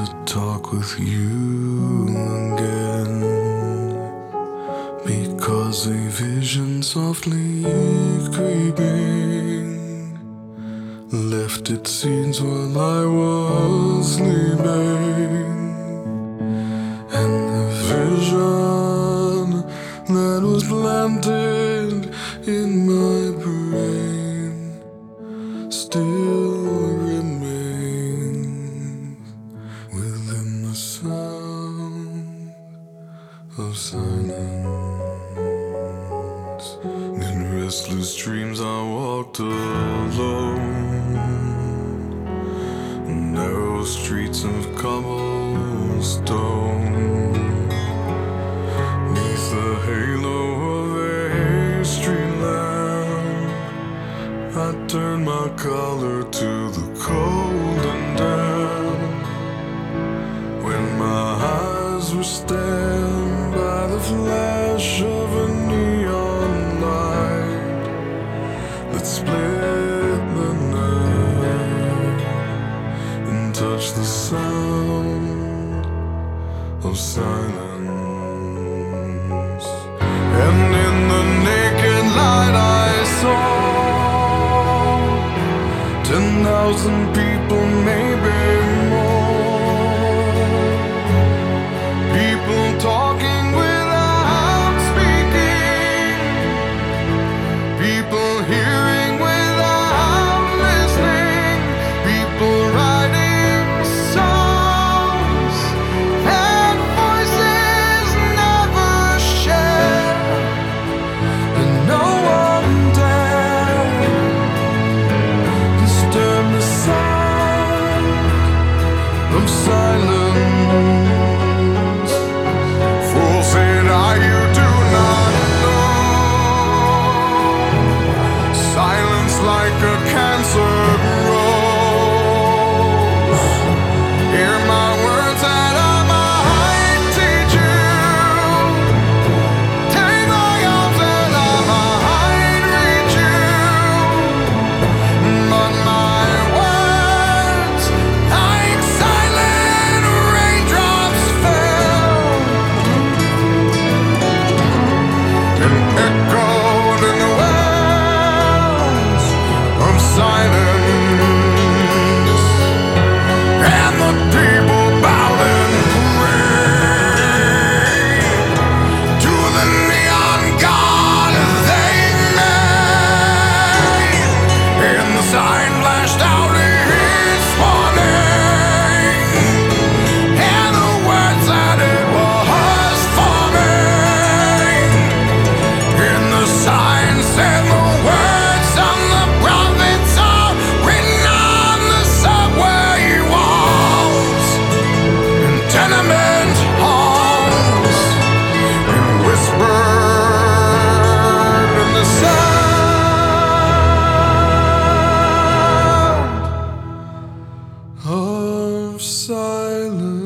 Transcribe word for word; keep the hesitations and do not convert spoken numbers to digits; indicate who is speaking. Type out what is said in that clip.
Speaker 1: to talk with you again, because a vision softly creeping left its scenes while I was sleeping, and the vision that was planted in my brain still remains within the sound of silence. In restless dreams I walked alone, narrow streets of cobblestone, neath the halo of a street lamp. I turned my collar to the cold and damp, when my eyes were stabbed by the flash of a neon light that split the night and touched the sound of silence. And in the naked light I saw ten thousand people, maybe more, people talking without speaking, people hearing without listening, people writing songs that voices never share, and no one dared disturb the sound of silence. Fool, said I, you do not know. Silence like a cancer grows. Hear my words that I might teach you. Take my arms that I might reach you. But my words, like silent raindrops, fell and echoed in the wells of silence, and the people bowed and prayed to the neon god they made, and the sign flashed out its warning, and the words that it was forming, and the sign said the words of the prophets are written on the subway walls and tenement halls, and whispered in the sound of silence.